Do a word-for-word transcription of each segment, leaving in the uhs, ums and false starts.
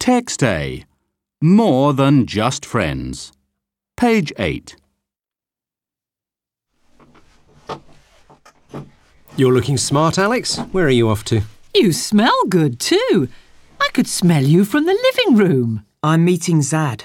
Text A. More than just friends. Page eight. You're looking smart, Alex. Where are you off to? You smell good too. I could smell you from the living room. I'm meeting Zad.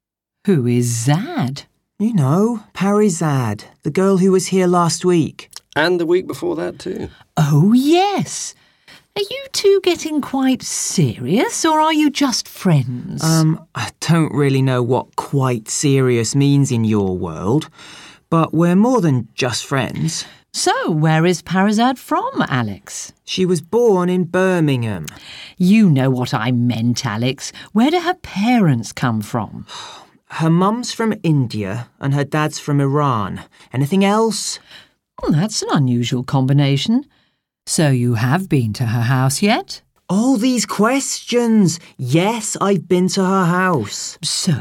Who is Zad? You know, Parizad, the girl who was here last week. And the week before that too. Oh, yes. Are you two getting quite serious, or are you just friends? Um, I don't really know what quite serious means in your world, but we're more than just friends. So, where is Parizad from, Alex? She was born in Birmingham. You know what I meant, Alex. Where do her parents come from? Her mum's from India and her dad's from Iran. Anything else? Well, that's an unusual combination. So you have been to her house yet? All these questions. Yes, I've been to her house.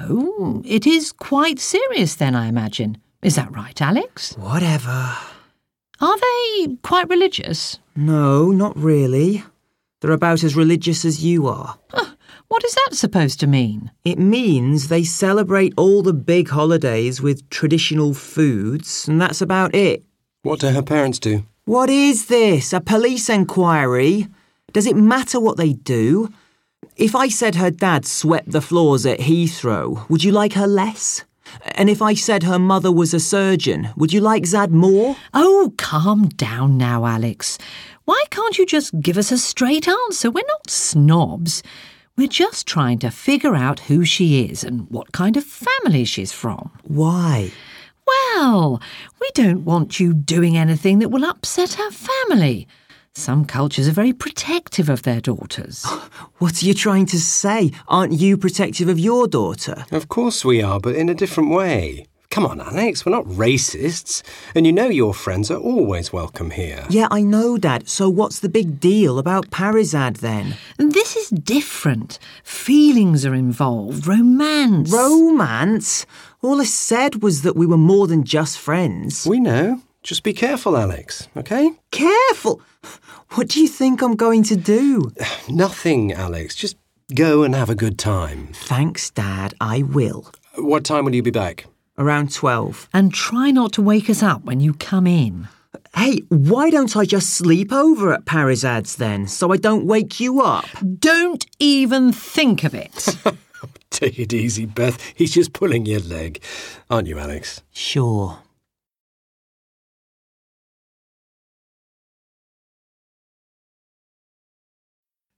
So, it is quite serious then, I imagine. Is that right, Alex? Whatever. Are they quite religious? No, not really. They're about as religious as you are. Huh, what is that supposed to mean? It means they celebrate all the big holidays with traditional foods, and that's about it. What do her parents do? What is this? A police inquiry? Does it matter what they do? If I said her dad swept the floors at Heathrow, would you like her less? And if I said her mother was a surgeon, would you like Zad more? Oh, calm down now, Alex. Why can't you just give us a straight answer? We're not snobs. We're just trying to figure out who she is and what kind of family she's from. Why? Well, we don't want you doing anything that will upset her family. Some cultures are very protective of their daughters. What are you trying to say? Aren't you protective of your daughter? Of course we are, but in a different way. Come on, Alex, we're not racists. And you know your friends are always welcome here. Yeah, I know, Dad. So what's the big deal about Parizad then? This is different. Feelings are involved, romance. Romance? All I said was that we were more than just friends. We know. Just be careful, Alex, OK? Careful? What do you think I'm going to do? Nothing, Alex. Just go and have a good time. Thanks, Dad. I will. What time will you be back? Around twelve. And try not to wake us up when you come in. Hey, why don't I just sleep over at Parizad's then, so I don't wake you up? Don't even think of it. Take it easy, Beth. He's just pulling your leg. Aren't you, Alex? Sure.